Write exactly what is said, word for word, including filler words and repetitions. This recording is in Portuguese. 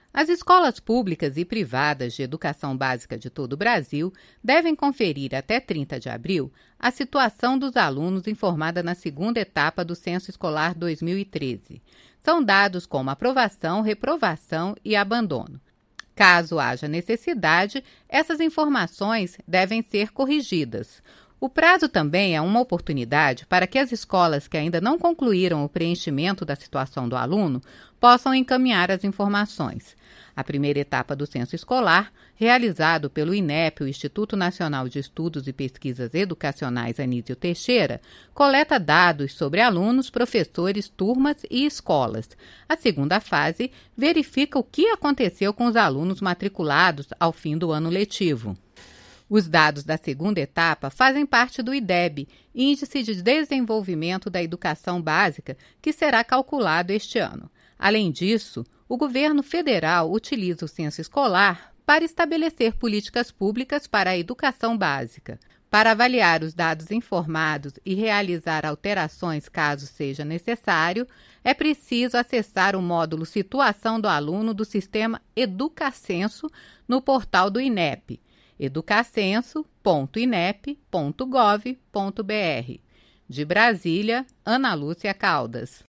As escolas públicas e privadas de educação básica de todo o Brasil devem conferir até trinta de abril a situação dos alunos informada na segunda etapa do Censo Escolar dois mil e treze. São dados como aprovação, reprovação e abandono. Caso haja necessidade, essas informações devem ser corrigidas. O prazo também é uma oportunidade para que as escolas que ainda não concluíram o preenchimento da situação do aluno possam encaminhar as informações. A primeira etapa do censo escolar, realizado pelo INEP, o Instituto Nacional de Estudos e Pesquisas Educacionais Anísio Teixeira, coleta dados sobre alunos, professores, turmas e escolas. A segunda fase verifica o que aconteceu com os alunos matriculados ao fim do ano letivo. Os dados da segunda etapa fazem parte do IDEB, Índice de Desenvolvimento da Educação Básica, que será calculado este ano. Além disso, o governo federal utiliza o censo escolar para estabelecer políticas públicas para a educação básica. Para avaliar os dados informados e realizar alterações caso seja necessário, é preciso acessar o módulo Situação do Aluno do Sistema Educacenso no portal do INEP, educacenso ponto inep ponto gov ponto br. De Brasília, Ana Lúcia Caldas.